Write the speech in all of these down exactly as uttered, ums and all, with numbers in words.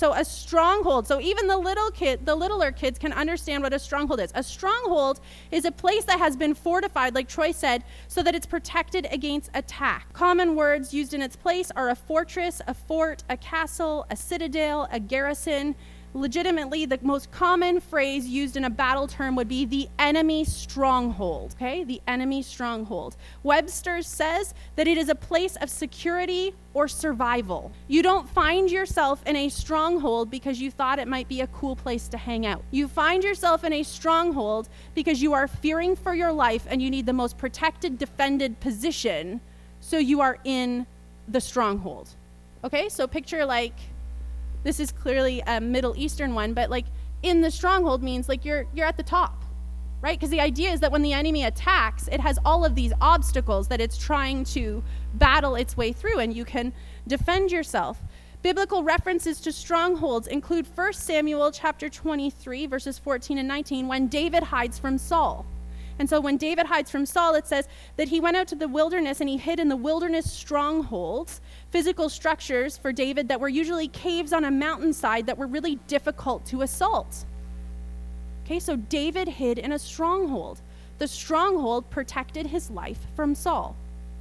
So a stronghold, so even the little kid, the littler kids can understand what a stronghold is. A stronghold is a place that has been fortified, like Troy said, so that it's protected against attack. Common words used in its place are a fortress, a fort, a castle, a citadel, a garrison. Legitimately, the most common phrase used in a battle term would be the enemy stronghold, okay? The enemy stronghold. Webster says that it is a place of security or survival. You don't find yourself in a stronghold because you thought it might be a cool place to hang out. You find yourself in a stronghold because you are fearing for your life and you need the most protected, defended position, so you are in the stronghold. Okay, so picture like, this is clearly a Middle Eastern one, but like in the stronghold means like you're you're at the top, right? Because the idea is that when the enemy attacks, it has all of these obstacles that it's trying to battle its way through, and you can defend yourself. Biblical references to strongholds include First Samuel chapter twenty-three, verses fourteen and nineteen, when David hides from Saul. And so when David hides from Saul, it says that he went out to the wilderness and he hid in the wilderness strongholds, physical structures for David that were usually caves on a mountainside that were really difficult to assault. Okay, so David hid in a stronghold. The stronghold protected his life from Saul.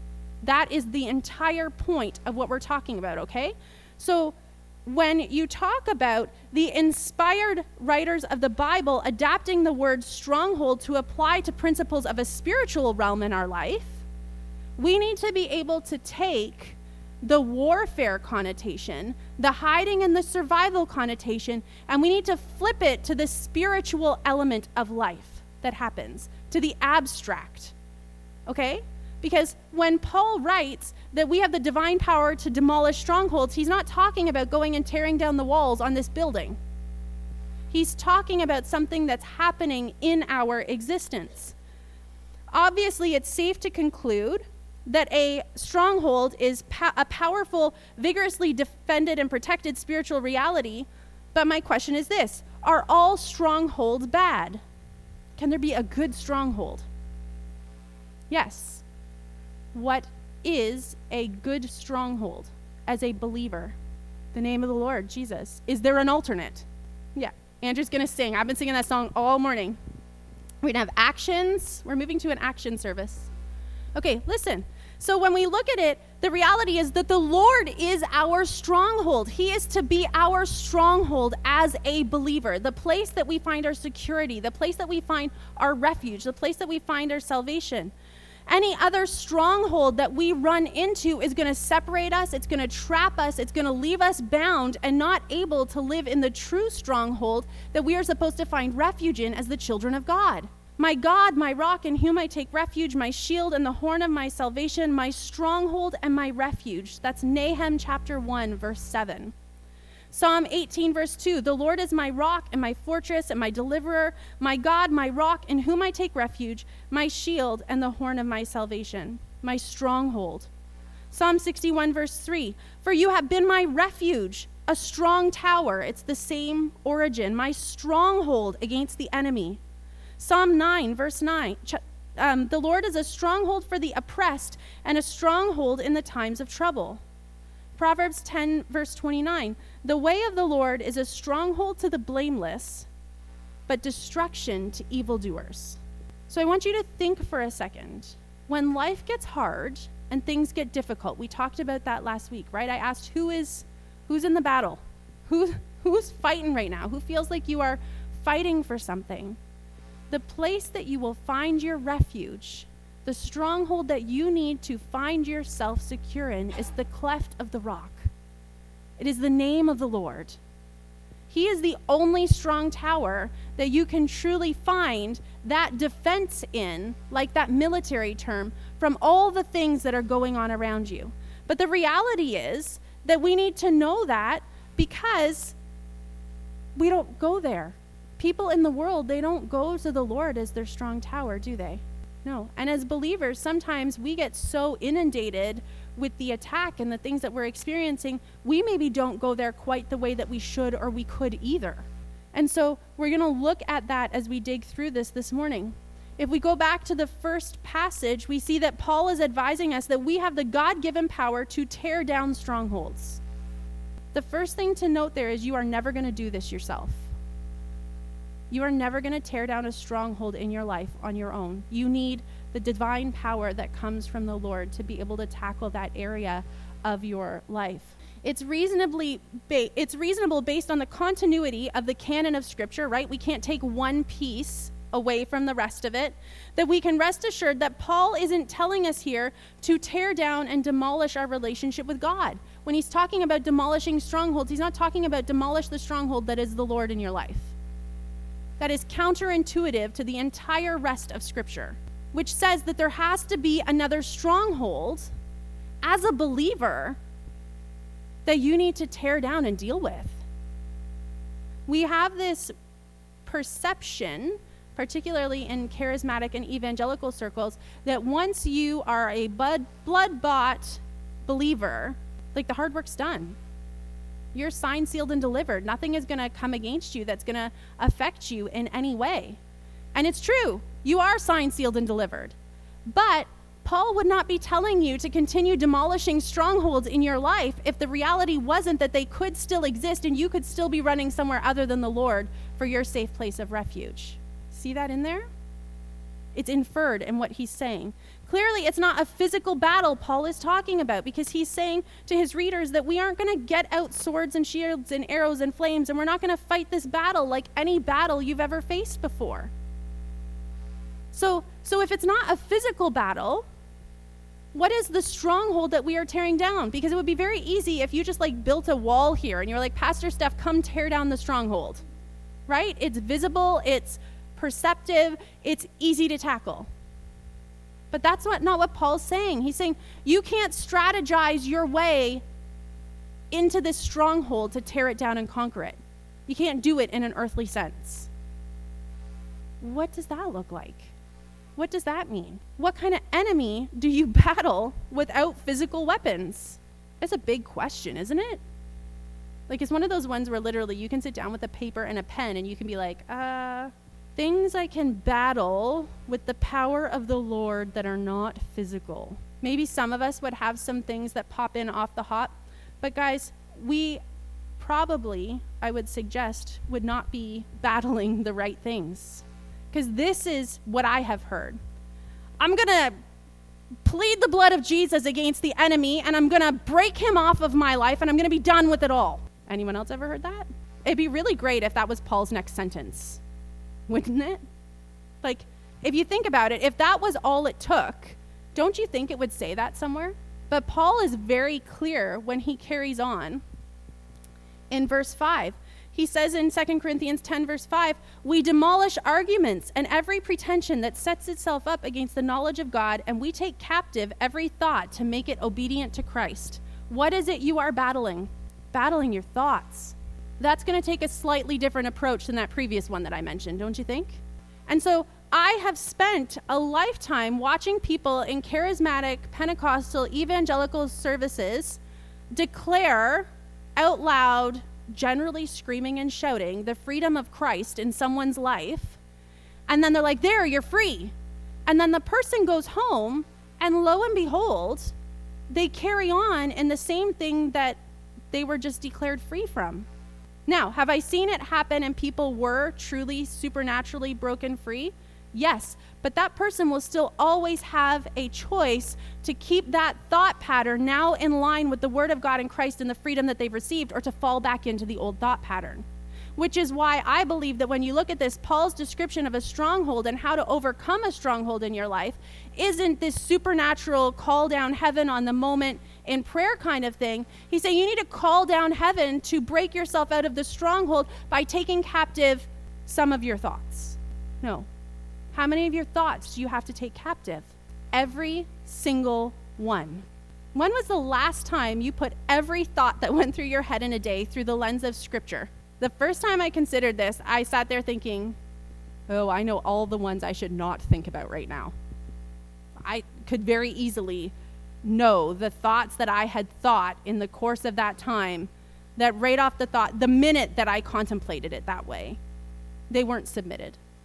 That is the entire point of what we're talking about, okay? So when you talk about the inspired writers of the Bible adapting the word stronghold to apply to principles of a spiritual realm in our life, we need to be able to take the warfare connotation, the hiding and the survival connotation, and we need to flip it to the spiritual element of life that happens, to the abstract, okay? Because when Paul writes that we have the divine power to demolish strongholds, he's not talking about going and tearing down the walls on this building. He's talking about something that's happening in our existence. Obviously, it's safe to conclude that a stronghold is pa- a powerful, vigorously defended and protected spiritual reality. But my question is this: are all strongholds bad? Can there be a good stronghold? Yes. What is a good stronghold as a believer? The name of the Lord, Jesus. Is there an alternate? Yeah. Andrew's going to sing. I've been singing that song all morning. We're going to have actions. We're moving to an action service. Okay, listen. So when we look at it, the reality is that the Lord is our stronghold. He is to be our stronghold as a believer, the place that we find our security, the place that we find our refuge, the place that we find our salvation. Any other stronghold that we run into is going to separate us, it's going to trap us, it's going to leave us bound and not able to live in the true stronghold that we are supposed to find refuge in as the children of God. My God, my rock in whom I take refuge, my shield and the horn of my salvation, my stronghold and my refuge. That's Nahum chapter one, verse seven. Psalm eighteen, verse two, the Lord is my rock and my fortress and my deliverer, my God, my rock in whom I take refuge, my shield and the horn of my salvation, my stronghold. Psalm sixty-one, verse three, for you have been my refuge, a strong tower. It's the same origin, my stronghold against the enemy. Psalm nine, verse nine, ch- um, the Lord is a stronghold for the oppressed and a stronghold in the times of trouble. Proverbs ten, verse twenty-nine, the way of the Lord is a stronghold to the blameless, but destruction to evildoers. So I want you to think for a second. When life gets hard and things get difficult, we talked about that last week, right? I asked who is, who's in the battle? Who, who's fighting right now? Who feels like you are fighting for something? The place that you will find your refuge, the stronghold that you need to find yourself secure in, is the cleft of the rock. It is the name of the Lord. He is the only strong tower that you can truly find that defense in, like that military term, from all the things that are going on around you. But the reality is that we need to know that because we don't go there. People in the world, they don't go to the Lord as their strong tower, do they? No. And as believers, sometimes we get so inundated with the attack and the things that we're experiencing, we maybe don't go there quite the way that we should or we could either. And so we're going to look at that as we dig through this this morning. If we go back to the first passage, we see that Paul is advising us that we have the God-given power to tear down strongholds. The first thing to note there is you are never going to do this yourself. You are never going to tear down a stronghold in your life on your own. You need the divine power that comes from the Lord to be able to tackle that area of your life. It's reasonably ba- it's reasonable based on the continuity of the canon of Scripture, right? We can't take one piece away from the rest of it, that we can rest assured that Paul isn't telling us here to tear down and demolish our relationship with God. When he's talking about demolishing strongholds, he's not talking about demolish the stronghold that is the Lord in your life. That is counterintuitive to the entire rest of Scripture, which says that there has to be another stronghold as a believer that you need to tear down and deal with. We have this perception, particularly in charismatic and evangelical circles, that once you are a blood, blood-bought believer, like the hard work's done. You're signed, sealed, and delivered. Nothing is going to come against you that's going to affect you in any way. And it's true. You are signed, sealed, and delivered. But Paul would not be telling you to continue demolishing strongholds in your life if the reality wasn't that they could still exist and you could still be running somewhere other than the Lord for your safe place of refuge. See that in there? It's inferred in what he's saying. Clearly, it's not a physical battle Paul is talking about, because he's saying to his readers that we aren't going to get out swords and shields and arrows and flames, and we're not going to fight this battle like any battle you've ever faced before. So, so if it's not a physical battle, what is the stronghold that we are tearing down? Because it would be very easy if you just like built a wall here and you're like, Pastor Steph, come tear down the stronghold, right? It's visible, it's perceptive, it's easy to tackle. But that's what, not what Paul's saying. He's saying you can't strategize your way into this stronghold to tear it down and conquer it. You can't do it in an earthly sense. What does that look like? What does that mean? What kind of enemy do you battle without physical weapons? It's a big question, isn't it? Like, it's one of those ones where literally you can sit down with a paper and a pen and you can be like, uh... things I can battle with the power of the Lord that are not physical. Maybe some of us would have some things that pop in off the hop, but guys, we probably, I would suggest, would not be battling the right things. Because this is what I have heard. I'm going to plead the blood of Jesus against the enemy, and I'm going to break him off of my life, and I'm going to be done with it all. Anyone else ever heard that? It'd be really great if that was Paul's next sentence. Wouldn't it? Like, if you think about it, if that was all it took, don't you think it would say that somewhere? But Paul is very clear when he carries on in verse five. He says in Second Corinthians ten, verse five, we demolish arguments and every pretension that sets itself up against the knowledge of God, and we take captive every thought to make it obedient to Christ. What is it you are battling? Battling your thoughts. That's going to take a slightly different approach than that previous one that I mentioned, don't you think? And so I have spent a lifetime watching people in charismatic, Pentecostal, evangelical services declare out loud, generally screaming and shouting, the freedom of Christ in someone's life. And then they're like, there, you're free. And then the person goes home, and lo and behold, they carry on in the same thing that they were just declared free from. Now, have I seen it happen and people were truly supernaturally broken free? Yes, but that person will still always have a choice to keep that thought pattern now in line with the Word of God in Christ and the freedom that they've received, or to fall back into the old thought pattern. Which is why I believe that when you look at this, Paul's description of a stronghold and how to overcome a stronghold in your life isn't this supernatural call down heaven on the moment in prayer kind of thing. He's saying you need to call down heaven to break yourself out of the stronghold by taking captive some of your thoughts. No. How many of your thoughts do you have to take captive? Every single one. When was the last time you put every thought that went through your head in a day through the lens of Scripture? The first time I considered this, I sat there thinking, oh, I know all the ones I should not think about right now. I could very easily know the thoughts that I had thought in the course of that time, that right off the thought, the minute that I contemplated it that way, they weren't submitted.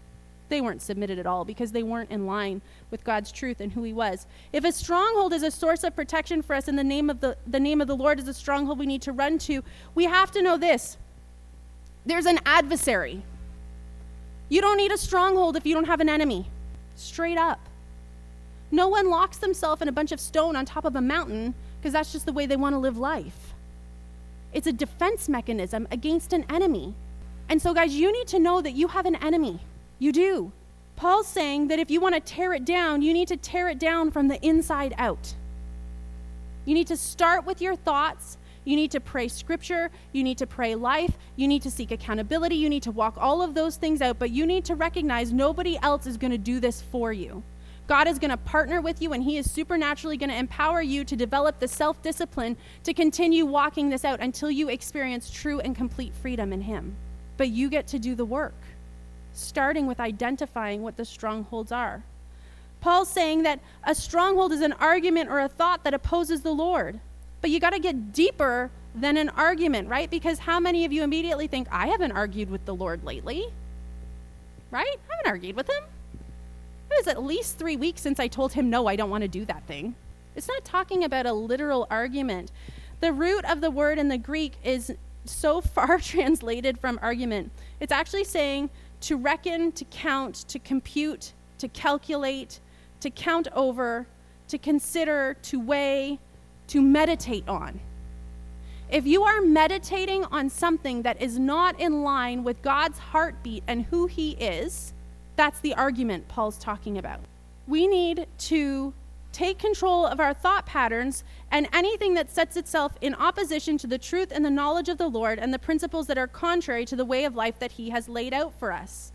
They weren't submitted at all because they weren't in line with God's truth and who he was. If a stronghold is a source of protection for us and the name of the, the name of the Lord is a stronghold we need to run to, we have to know this. There's an adversary. You don't need a stronghold if you don't have an enemy. Straight up. No one locks themselves in a bunch of stone on top of a mountain because that's just the way they want to live life. It's a defense mechanism against an enemy. And so, guys, you need to know that you have an enemy. You do. Paul's saying that if you want to tear it down, you need to tear it down from the inside out. You need to start with your thoughts. You need to pray scripture. You need to pray life. You need to seek accountability. You need to walk all of those things out, but you need to recognize nobody else is going to do this for you. God is going to partner with you, and he is supernaturally going to empower you to develop the self-discipline to continue walking this out until you experience true and complete freedom in him. But you get to do the work, starting with identifying what the strongholds are. Paul's saying that a stronghold is an argument or a thought that opposes the Lord. But you got to get deeper than an argument, right? Because how many of you immediately think, I haven't argued with the Lord lately, right? I haven't argued with him. It was at least three weeks since I told him, no, I don't want to do that thing. It's not talking about a literal argument. The root of the word in the Greek is so far translated from argument. It's actually saying to reckon, to count, to compute, to calculate, to count over, to consider, to weigh, to meditate on. If you are meditating on something that is not in line with God's heartbeat and who he is, that's the argument Paul's talking about. We need to take control of our thought patterns and anything that sets itself in opposition to the truth and the knowledge of the Lord and the principles that are contrary to the way of life that he has laid out for us.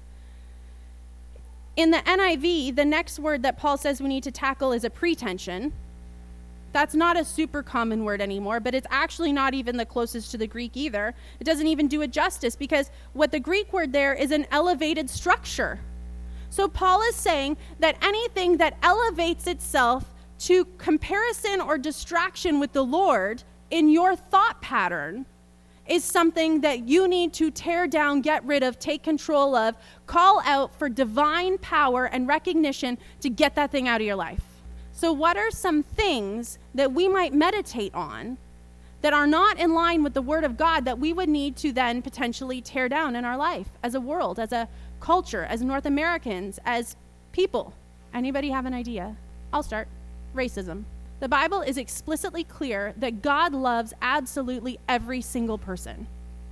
In the N I V, the next word that Paul says we need to tackle is a pretension. That's not a super common word anymore, but it's actually not even the closest to the Greek either. It doesn't even do it justice because what the Greek word there is an elevated structure. So Paul is saying that anything that elevates itself to comparison or distraction with the Lord in your thought pattern is something that you need to tear down, get rid of, take control of, call out for divine power and recognition to get that thing out of your life. So what are some things that we might meditate on that are not in line with the Word of God that we would need to then potentially tear down in our life as a world, as a culture, as North Americans, as people? Anybody have an idea? I'll start. Racism. The Bible is explicitly clear that God loves absolutely every single person.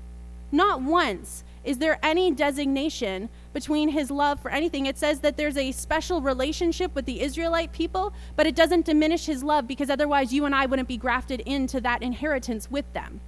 Not once is there any designation between his love for anything. It says that there's a special relationship with the Israelite people, but it doesn't diminish his love because otherwise you and I wouldn't be grafted into that inheritance with them.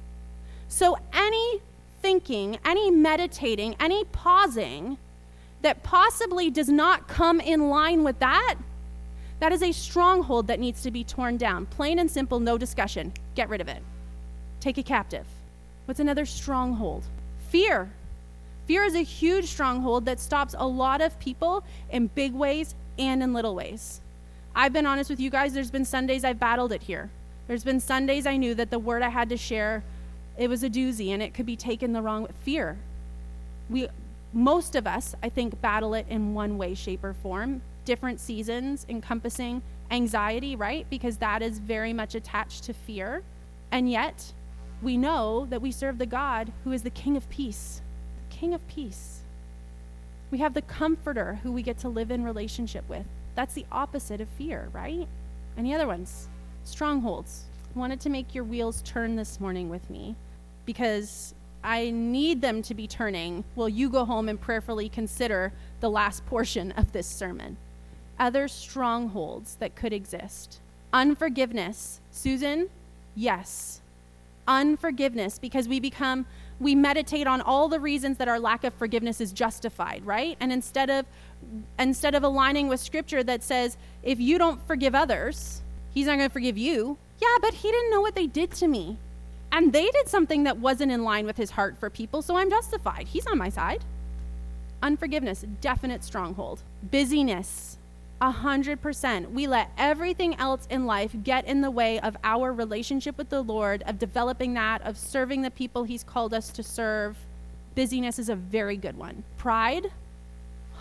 So any thinking, any meditating, any pausing that possibly does not come in line with that, that is a stronghold that needs to be torn down. Plain and simple, no discussion. Get rid of it. Take it captive. What's another stronghold? Fear. Fear is a huge stronghold that stops a lot of people in big ways and in little ways. I've been honest with you guys, there's been Sundays I've battled it here. There's been Sundays I knew that the word I had to share, it was a doozy and it could be taken the wrong way. Fear. We, most of us, I think, battle it in one way, shape, or form. Different seasons encompassing anxiety, right? Because that is very much attached to fear. And yet, we know that we serve the God who is the King of Peace. The King of Peace. We have the Comforter who we get to live in relationship with. That's the opposite of fear, right? Any other ones? Strongholds. I wanted to make your wheels turn this morning with me because I need them to be turning while you go home and prayerfully consider the last portion of this sermon. Other strongholds that could exist. Unforgiveness. Susan, yes. Unforgiveness, because we become, we meditate on all the reasons that our lack of forgiveness is justified, right? And instead of, instead of aligning with scripture that says, if you don't forgive others, he's not going to forgive you. Yeah, but he didn't know what they did to me. And they did something that wasn't in line with his heart for people, so I'm justified. He's on my side. Unforgiveness, definite stronghold. Busyness, a hundred percent. We let everything else in life get in the way of our relationship with the Lord, of developing that, of serving the people he's called us to serve. Busyness is a very good one. Pride, one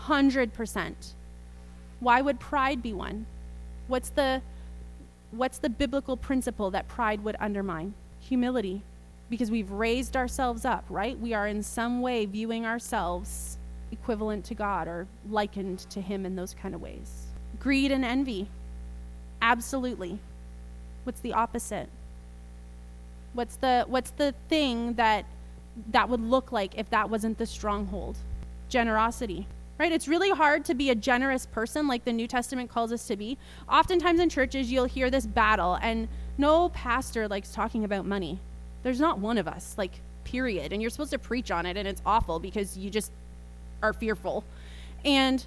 hundred percent. Why would pride be one? What's the what's the biblical principle that pride would undermine? Humility. Because we've raised ourselves up, right? We are in some way viewing ourselves equivalent to God or likened to him in those kind of ways. Greed and envy. Absolutely. What's the opposite? What's the what's the thing that that would look like if that wasn't the stronghold? Generosity. Right? It's really hard to be a generous person like the New Testament calls us to be. Oftentimes in churches, you'll hear this battle, and no pastor likes talking about money. There's not one of us, like, period. And you're supposed to preach on it, and it's awful because you just are fearful. And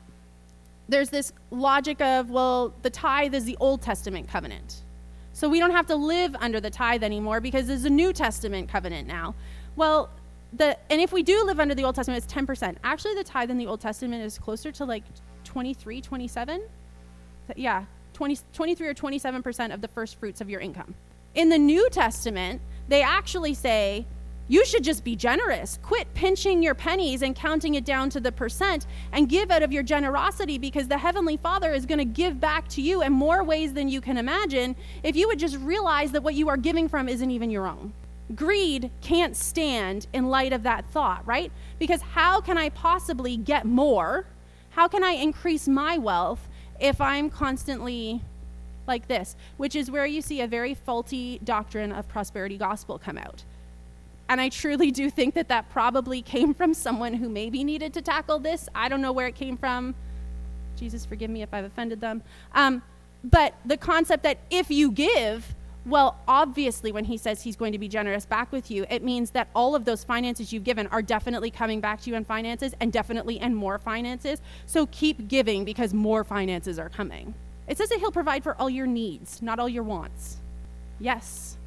there's this logic of, well, the tithe is the Old Testament covenant. So we don't have to live under the tithe anymore because there's a New Testament covenant now. Well, The, and if we do live under the Old Testament, it's ten percent. Actually, the tithe in the Old Testament is closer to like twenty-three, twenty-seven. Yeah, twenty, twenty-three or twenty-seven percent of the first fruits of your income. In the New Testament, they actually say, you should just be generous. Quit pinching your pennies and counting it down to the percent and give out of your generosity, because the Heavenly Father is going to give back to you in more ways than you can imagine if you would just realize that what you are giving from isn't even your own. Greed can't stand in light of that thought, right? Because how can I possibly get more? How can I increase my wealth if I'm constantly like this? Which is where you see a very faulty doctrine of prosperity gospel come out. And I truly do think that that probably came from someone who maybe needed to tackle this. I don't know where it came from. Jesus, forgive me if I've offended them. Um, but the concept that if you give, well, obviously, when he says he's going to be generous back with you, it means that all of those finances you've given are definitely coming back to you in finances, and definitely in more finances. So keep giving because more finances are coming. It says that he'll provide for all your needs, not all your wants. Yes,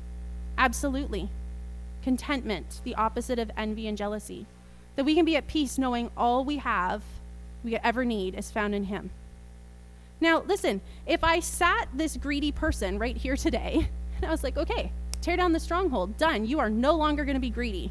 absolutely. Contentment, the opposite of envy and jealousy. That we can be at peace knowing all we have, we ever need, is found in him. Now, listen, if I sat this greedy person right here today, and I was like, okay, tear down the stronghold, done, you are no longer going to be greedy,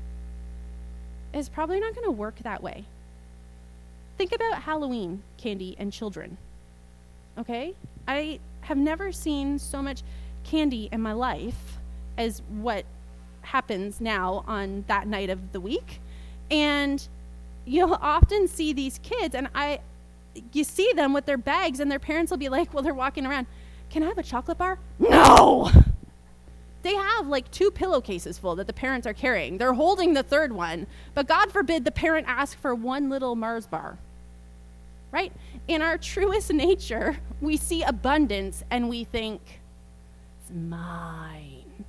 it's probably not going to work that way. Think about Halloween candy and children, okay? I have never seen so much candy in my life as what happens now on that night of the week. And you'll often see these kids, and I... you see them with their bags, and their parents will be like, well, they're walking around, can I have a chocolate bar? No! They have like two pillowcases full that the parents are carrying. They're holding the third one, but God forbid the parent ask for one little Mars bar, right? In our truest nature, we see abundance and we think, it's mine.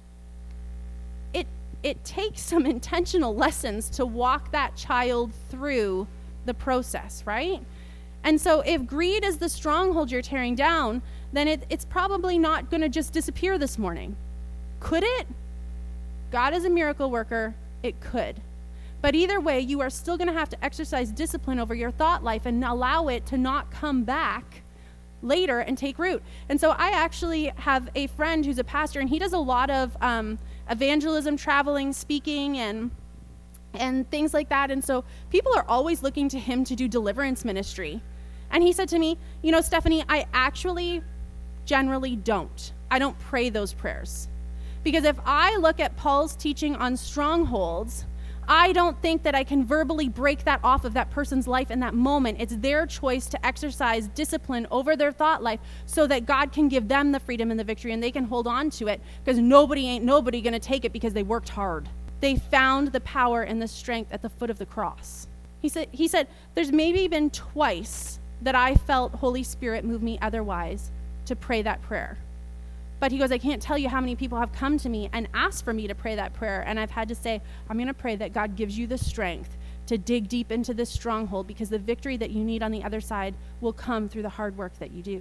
It, it takes some intentional lessons to walk that child through the process, right? And so if greed is the stronghold you're tearing down, then it, it's probably not going to just disappear this morning. Could it? God is a miracle worker. It could. But either way, you are still going to have to exercise discipline over your thought life and allow it to not come back later and take root. And so I actually have a friend who's a pastor, and he does a lot of um, evangelism, traveling, speaking, and and things like that. And so people are always looking to him to do deliverance ministry. And he said to me, you know, Stephanie, I actually generally don't. I don't pray those prayers. Because if I look at Paul's teaching on strongholds, I don't think that I can verbally break that off of that person's life in that moment. It's their choice to exercise discipline over their thought life so that God can give them the freedom and the victory, and they can hold on to it, because nobody ain't nobody going to take it because they worked hard. They found the power and the strength at the foot of the cross. He said, he said, there's maybe been twice that I felt Holy Spirit move me otherwise to pray that prayer. But he goes, I can't tell you how many people have come to me and asked for me to pray that prayer. And I've had to say, I'm going to pray that God gives you the strength to dig deep into this stronghold, because the victory that you need on the other side will come through the hard work that you do.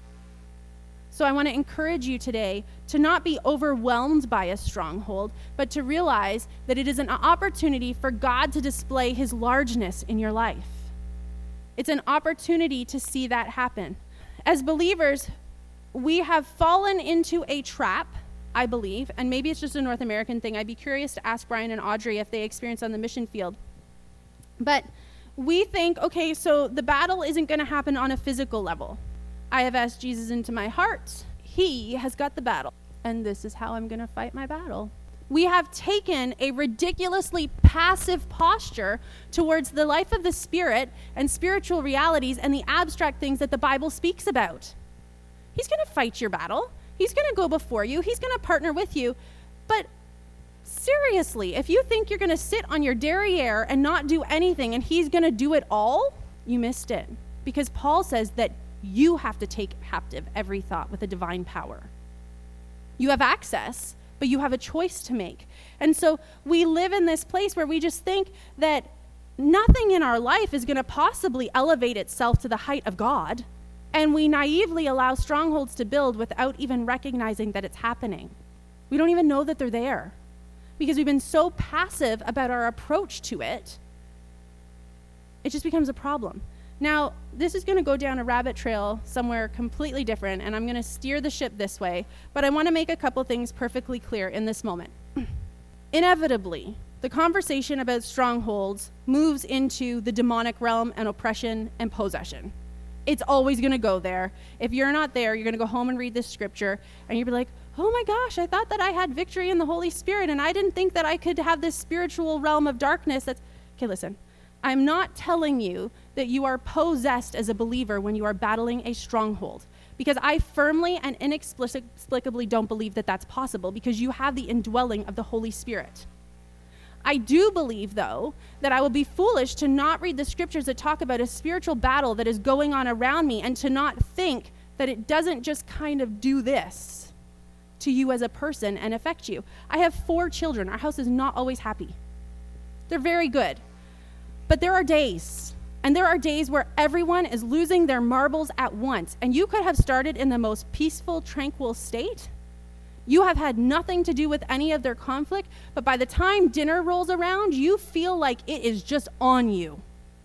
So I want to encourage you today to not be overwhelmed by a stronghold, but to realize that it is an opportunity for God to display his largeness in your life. It's an opportunity to see that happen. As believers, we have fallen into a trap, I believe, and maybe it's just a North American thing. I'd be curious to ask Brian and Audrey if they experience on the mission field. But we think, okay, so the battle isn't going to happen on a physical level. I have asked Jesus into my heart. He has got the battle, and this is how I'm going to fight my battle. We have taken a ridiculously passive posture towards the life of the Spirit and spiritual realities and the abstract things that the Bible speaks about. He's going to fight your battle. He's going to go before you. He's going to partner with you. But seriously, if you think you're going to sit on your derriere and not do anything and he's going to do it all, you missed it. Because Paul says that you have to take captive every thought with a divine power. You have access, but you have a choice to make. And so we live in this place where we just think that nothing in our life is going to possibly elevate itself to the height of God. And we naively allow strongholds to build without even recognizing that it's happening. We don't even know that they're there because we've been so passive about our approach to it. It just becomes a problem. Now, this is going to go down a rabbit trail somewhere completely different, and I'm going to steer the ship this way, but I want to make a couple things perfectly clear in this moment. Inevitably, the conversation about strongholds moves into the demonic realm and oppression and possession. It's always going to go there. If you're not there, you're going to go home and read this scripture, and you'll be like, oh my gosh, I thought that I had victory in the Holy Spirit, and I didn't think that I could have this spiritual realm of darkness. That's okay, listen. I'm not telling you that you are possessed as a believer when you are battling a stronghold, because I firmly and inexplicably don't believe that that's possible because you have the indwelling of the Holy Spirit. I do believe, though, that I would be foolish to not read the scriptures that talk about a spiritual battle that is going on around me and to not think that it doesn't just kind of do this to you as a person and affect you. I have four children. Our house is not always happy. They're very good. But there are days, and there are days where everyone is losing their marbles at once. And you could have started in the most peaceful, tranquil state. You have had nothing to do with any of their conflict, but by the time dinner rolls around, you feel like it is just on you.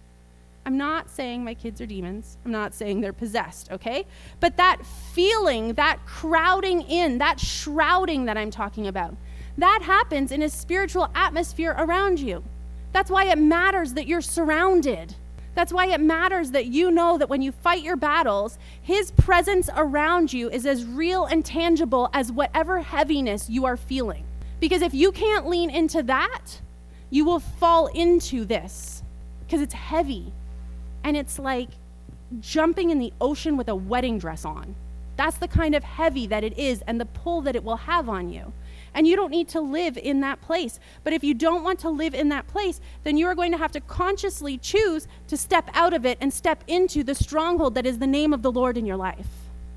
I'm not saying my kids are demons. I'm not saying they're possessed, okay? But that feeling, that crowding in, that shrouding that I'm talking about, that happens in a spiritual atmosphere around you. That's why it matters that you're surrounded. That's why it matters that you know that when you fight your battles, his presence around you is as real and tangible as whatever heaviness you are feeling. Because if you can't lean into that, you will fall into this because it's heavy. And it's like jumping in the ocean with a wedding dress on. That's the kind of heavy that it is and the pull that it will have on you. And you don't need to live in that place. But if you don't want to live in that place, then you are going to have to consciously choose to step out of it and step into the stronghold that is the name of the Lord in your life.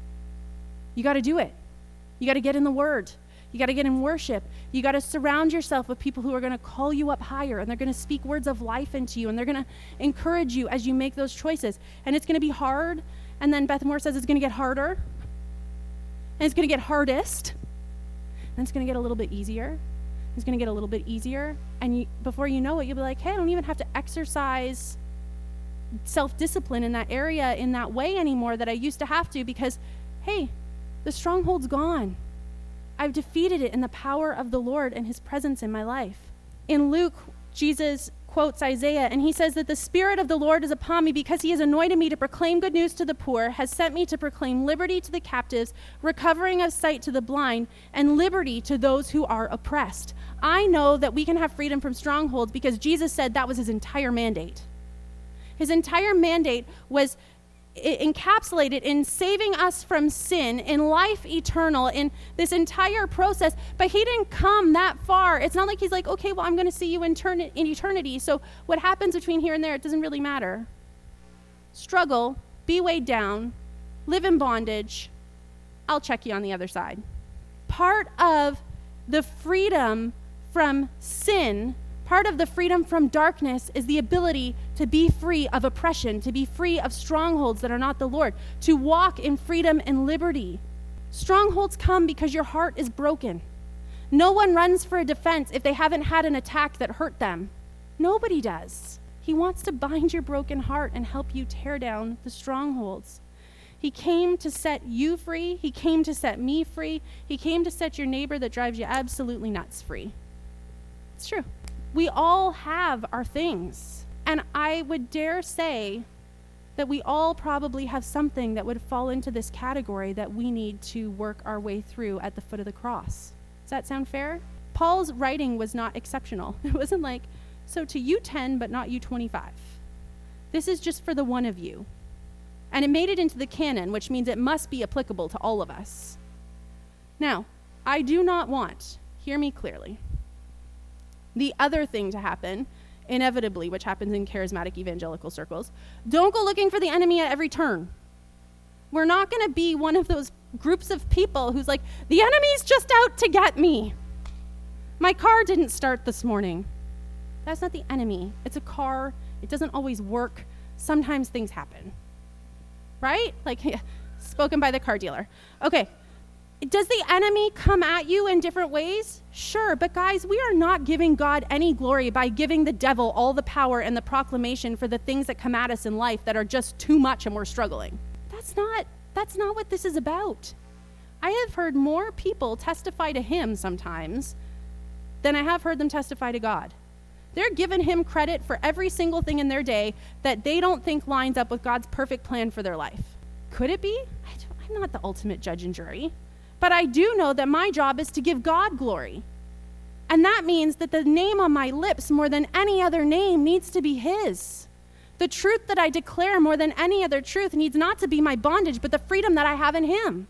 You got to do it. You got to get in the Word. You got to get in worship. You got to surround yourself with people who are going to call you up higher, and they're going to speak words of life into you, and they're going to encourage you as you make those choices. And it's going to be hard. And then Beth Moore says it's going to get harder. And it's going to get hardest. And it's going to get a little bit easier. It's going to get a little bit easier. And you, before you know it, you'll be like, hey, I don't even have to exercise self-discipline in that area in that way anymore that I used to have to because, hey, the stronghold's gone. I've defeated it in the power of the Lord and his presence in my life. In Luke, Jesus quotes Isaiah, and he says that the Spirit of the Lord is upon me because he has anointed me to proclaim good news to the poor, has sent me to proclaim liberty to the captives, recovering of sight to the blind, and liberty to those who are oppressed. I know that we can have freedom from strongholds because Jesus said that was his entire mandate. His entire mandate was encapsulated in saving us from sin, in life eternal, in this entire process. But he didn't come that far. It's not like he's like, okay, well, I'm going to see you in, turn- in eternity. So what happens between here and there, it doesn't really matter. Struggle, be weighed down, live in bondage. I'll check you on the other side. Part of the freedom from sin, part of the freedom from darkness is the ability to be free of oppression, to be free of strongholds that are not the Lord, to walk in freedom and liberty. Strongholds come because your heart is broken. No one runs for a defense if they haven't had an attack that hurt them. Nobody does. He wants to bind your broken heart and help you tear down the strongholds. He came to set you free. He came to set me free. He came to set your neighbor that drives you absolutely nuts free. It's true. We all have our things. And I would dare say that we all probably have something that would fall into this category that we need to work our way through at the foot of the cross. Does that sound fair? Paul's writing was not exceptional. It wasn't like, so to you ten, but not you twenty-five. This is just for the one of you. And it made it into the canon, which means it must be applicable to all of us. Now, I do not want, hear me clearly, the other thing to happen, inevitably, which happens in charismatic evangelical circles. Don't go looking for the enemy at every turn. We're not going to be one of those groups of people who's like, the enemy's just out to get me. My car didn't start this morning. That's not the enemy. It's a car. It doesn't always work. Sometimes things happen. Right? Like, yeah, spoken by the car dealer. Okay. Does the enemy come at you in different ways? Sure, but guys, we are not giving God any glory by giving the devil all the power and the proclamation for the things that come at us in life that are just too much and we're struggling. That's not, that's not what this is about. I have heard more people testify to him sometimes than I have heard them testify to God. They're giving him credit for every single thing in their day that they don't think lines up with God's perfect plan for their life. Could it be? I don't, I'm not the ultimate judge and jury. But I do know that my job is to give God glory. And that means that the name on my lips more than any other name needs to be his. The truth that I declare more than any other truth needs not to be my bondage, but the freedom that I have in him.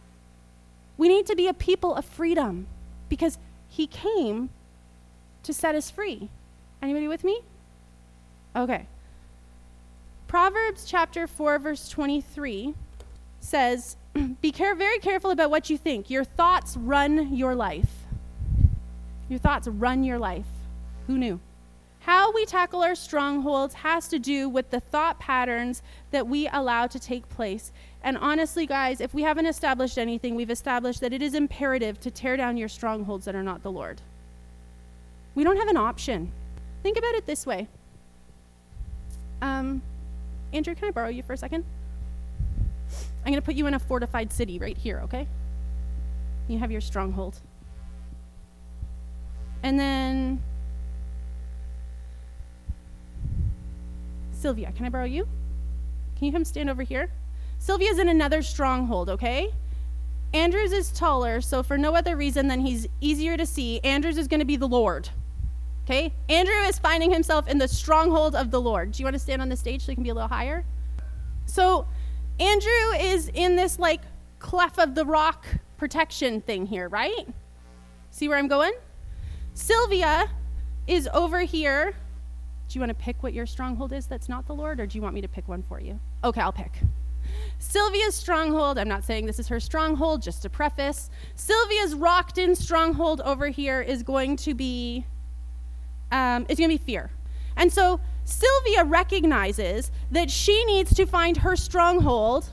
We need to be a people of freedom because he came to set us free. Anybody with me? Okay. Proverbs chapter four, verse twenty-three says, be care- very careful about what you think. Your thoughts run your life. Your thoughts run your life. Who knew? How we tackle our strongholds has to do with the thought patterns that we allow to take place. And honestly, guys, if we haven't established anything, we've established that it is imperative to tear down your strongholds that are not the Lord. We don't have an option. Think about it this way. Um, Andrew, can I borrow you for a second? I'm going to put you in a fortified city right here, okay? You have your stronghold. And then, Sylvia, can I borrow you? Can you come stand over here? Sylvia's in another stronghold, okay? Andrew's is taller, so for no other reason than he's easier to see, Andrew's is going to be the Lord, okay? Andrew is finding himself in the stronghold of the Lord. Do you want to stand on the stage so you can be a little higher? So, Andrew is in this like cleft of the rock protection thing here, right? See where I'm going? Sylvia is over here. Do you want to pick what your stronghold is that's not the Lord, or do you want me to pick one for you? Okay, I'll pick. Sylvia's stronghold, I'm not saying this is her stronghold, just to preface. Sylvia's rocked in stronghold over here is going to be, um, it's going to be fear. And so Sylvia recognizes that she needs to find her stronghold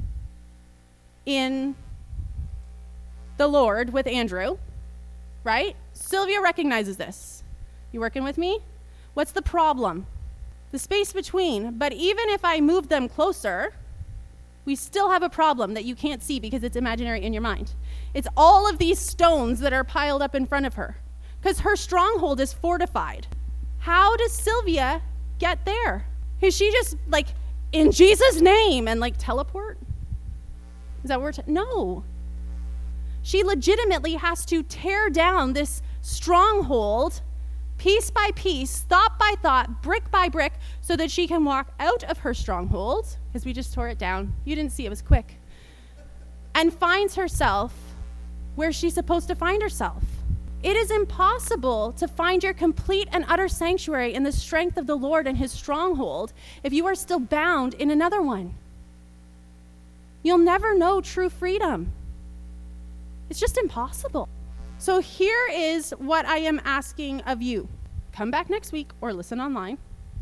in the Lord with Andrew, right? Sylvia recognizes this. You working with me? What's the problem? The space between. But even if I move them closer, we still have a problem that you can't see because it's imaginary in your mind. It's all of these stones that are piled up in front of her because her stronghold is fortified. How does Sylvia get there? Is she just like, in Jesus' name, and like teleport? Is that what we're t- No. She legitimately has to tear down this stronghold piece by piece, thought by thought, brick by brick, so that she can walk out of her stronghold, because we just tore it down. You didn't see, it was quick. And finds herself where she's supposed to find herself. It is impossible to find your complete and utter sanctuary in the strength of the Lord and his stronghold if you are still bound in another one. You'll never know true freedom. It's just impossible. So here is what I am asking of you. Come back next week or listen online.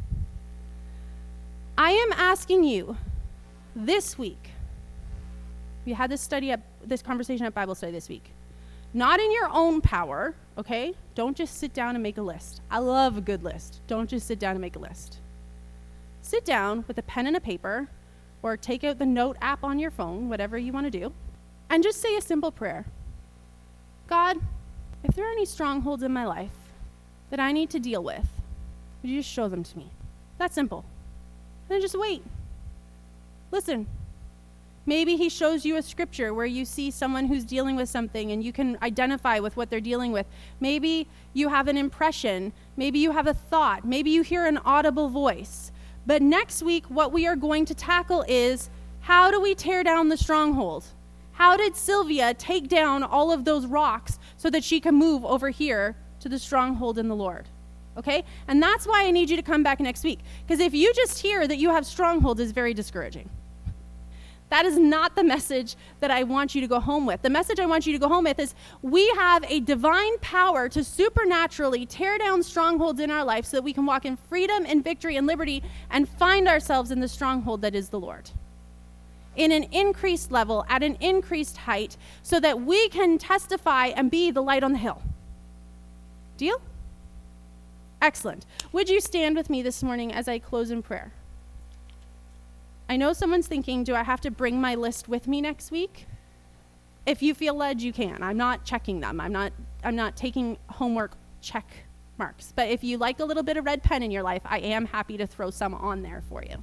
I am asking you this week. We had this study at this conversation at Bible study this week. Not in your own power, okay? Don't just sit down and make a list. I love a good list. Don't just sit down and make a list. Sit down with a pen and a paper, or take out the note app on your phone, whatever you want to do, and just say a simple prayer. God, if there are any strongholds in my life that I need to deal with, would you just show them to me? That's simple. And then just wait. Listen. Maybe he shows you a scripture where you see someone who's dealing with something and you can identify with what they're dealing with. Maybe you have an impression. Maybe you have a thought. Maybe you hear an audible voice. But next week, what we are going to tackle is, how do we tear down the stronghold? How did Sylvia take down all of those rocks so that she can move over here to the stronghold in the Lord? Okay? And that's why I need you to come back next week. Because if you just hear that you have strongholds, it's very discouraging. That is not the message that I want you to go home with. The message I want you to go home with is, we have a divine power to supernaturally tear down strongholds in our life so that we can walk in freedom and victory and liberty and find ourselves in the stronghold that is the Lord. In an increased level, at an increased height, so that we can testify and be the light on the hill. Deal? Excellent. Would you stand with me this morning as I close in prayer? I know someone's thinking, do I have to bring my list with me next week? If you feel led, you can. I'm not checking them. I'm not I'm not taking homework check marks. But if you like a little bit of red pen in your life, I am happy to throw some on there for you.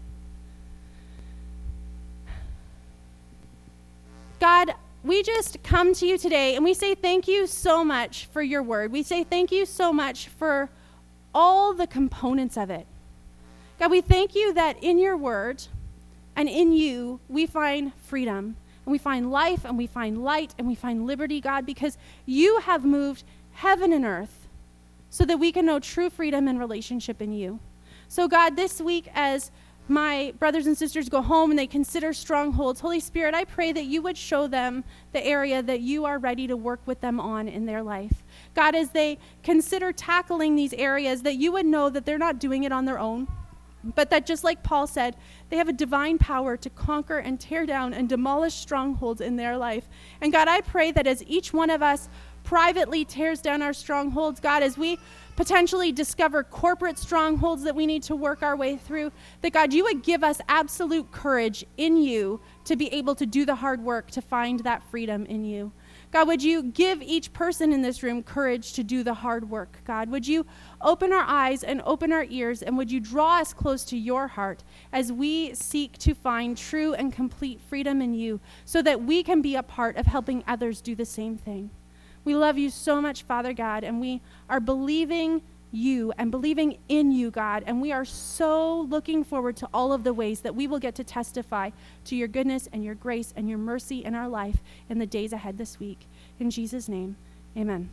God, we just come to you today and we say thank you so much for your word. We say thank you so much for all the components of it. God, we thank you that in your word and in you, we find freedom, and we find life, and we find light, and we find liberty, God, because you have moved heaven and earth so that we can know true freedom and relationship in you. So, God, this week, as my brothers and sisters go home and they consider strongholds, Holy Spirit, I pray that you would show them the area that you are ready to work with them on in their life. God, as they consider tackling these areas, that you would know that they're not doing it on their own, but that just like Paul said, they have a divine power to conquer and tear down and demolish strongholds in their life. And God, I pray that as each one of us privately tears down our strongholds, God, as we potentially discover corporate strongholds that we need to work our way through, that God, you would give us absolute courage in you to be able to do the hard work to find that freedom in you. God, would you give each person in this room courage to do the hard work, God? Would you open our eyes and open our ears, and would you draw us close to your heart as we seek to find true and complete freedom in you so that we can be a part of helping others do the same thing? We love you so much, Father God, and we are believing you and believing in you, God, and we are so looking forward to all of the ways that we will get to testify to your goodness and your grace and your mercy in our life in the days ahead this week. In Jesus' name, amen.